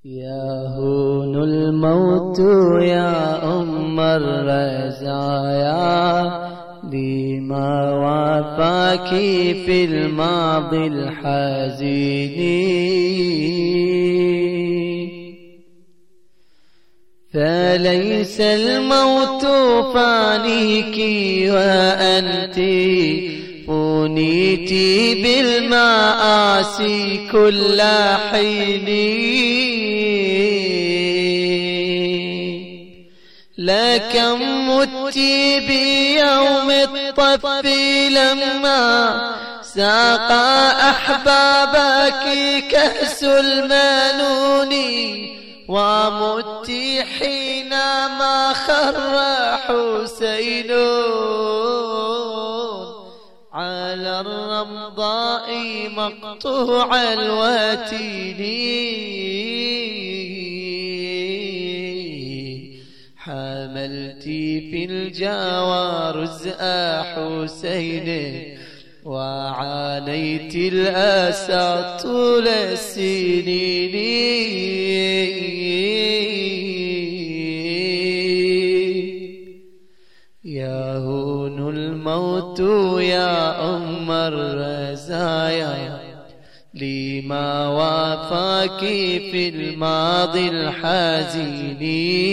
يهون الموت يا أم الرزايا لما وافاك في الماضي الحزين، فليس الموت فانيك وأنت فنيت بالمآسي كل حين، لكم مت بيوم الطف لما ساقى أحبابك كأس المنون، ومت حينما خر حسين على الرمضاء مقطوع الوتين، حملت في الجوارز حسين وعانيت الأسى طول السنين، يهون الموت يا أم الرزايا لما وافاك في الماضي الحزين،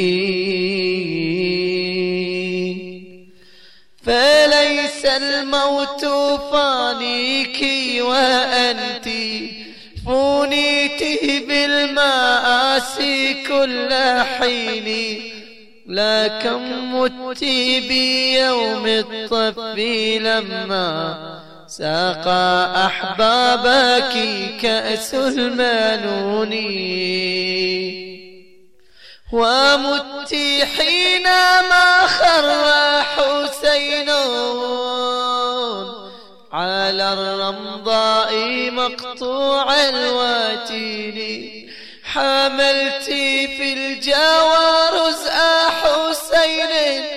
فليس الموت فانيك وأنت فنيت بالمآسي كل حين، لكم مت بيوم الطف لما ساقى أحبابك كأس المنون، ومت حينما خر حسين على الرمضاء مقطوع الوتين، حملت في الجوارز حسين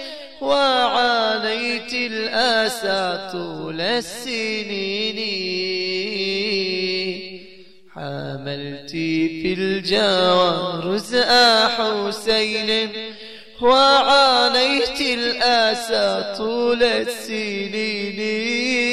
وعانيت الأسى طول السنين، حملت في الجوارز حسين وعانيت الأسى طول السنين.